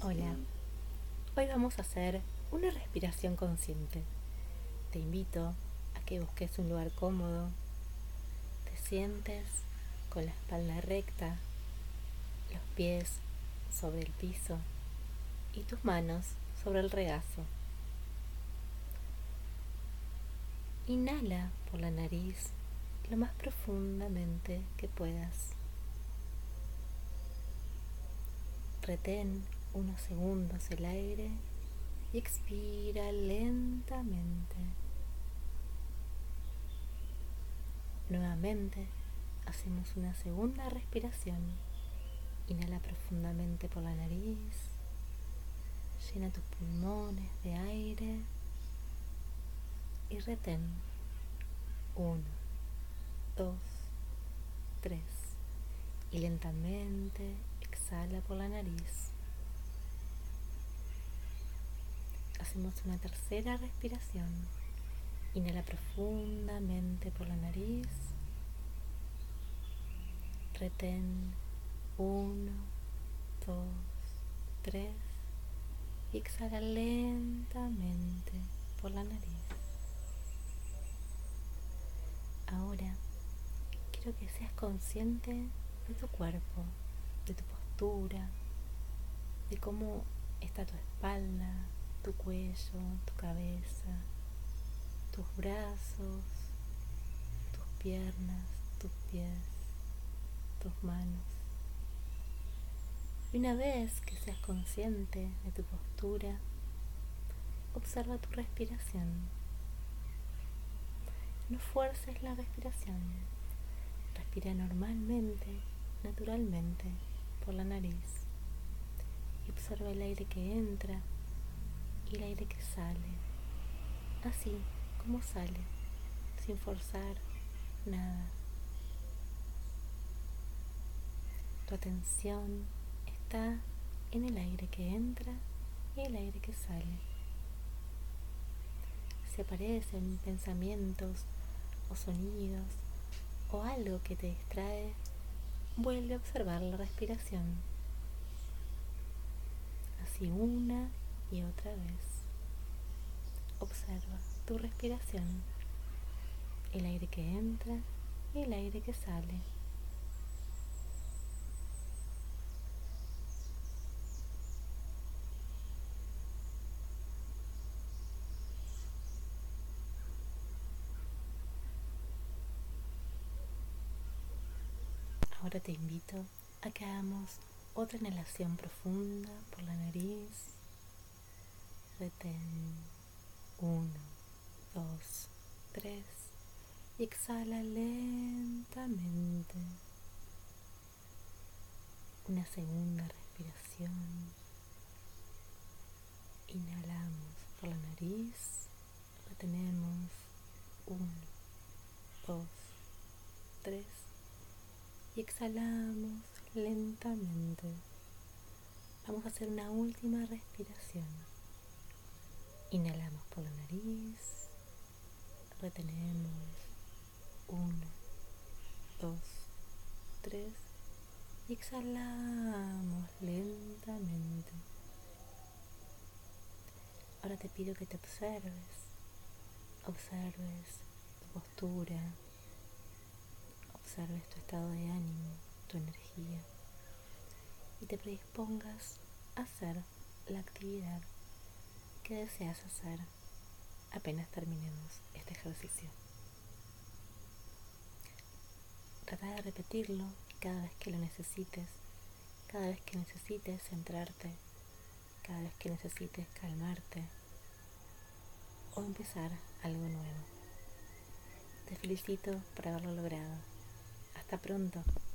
Hola, hoy vamos a hacer una respiración consciente. Te invito a que busques un lugar cómodo, te sientes con la espalda recta, los pies sobre el piso y tus manos sobre el regazo. Inhala por la nariz lo más profundamente que puedas. Retén unos segundos el aire y expira lentamente. Nuevamente hacemos una segunda respiración. Inhala profundamente por la nariz, llena tus pulmones de aire y retén. 1, 2, 3. Y lentamente exhala por la nariz. Hacemos una tercera respiración. Inhala profundamente por la nariz. Retén. 1, 2, 3. Y exhala lentamente por la nariz. Ahora quiero que seas consciente de tu cuerpo, de tu postura, de cómo está tu espalda, tu cuello, tu cabeza, tus brazos, tus piernas, tus pies, tus manos. Y una vez que seas consciente de tu postura, observa tu respiración. No fuerces la respiración. Respira normalmente, naturalmente, por la nariz. Y observa el aire que entra y el aire que sale. Así como sale, sin forzar nada. Tu atención está en el aire que entra y el aire que sale. Si aparecen pensamientos o sonidos o algo que te distrae, vuelve a observar la respiración. Así una y otra vez. Observa tu respiración, el aire que entra y el aire que sale. Ahora te invito a que hagamos otra inhalación profunda por la nariz. Retén. 1, 2, 3. Y exhala lentamente. Una segunda respiración. Inhalamos por la nariz. Retenemos. 1, 2, 3. Y exhalamos lentamente. Vamos a hacer una última respiración. Inhalamos por la nariz. Retenemos. 1, 2, 3. Y exhalamos lentamente. Ahora te pido que te observes. Observes tu postura. Observes tu estado de ánimo, tu energía. Y te predispongas a hacer la actividad que deseas hacer apenas terminemos este ejercicio. Trata de repetirlo cada vez que lo necesites, cada vez que necesites centrarte, cada vez que necesites calmarte o empezar algo nuevo. Te felicito por haberlo logrado. Hasta pronto.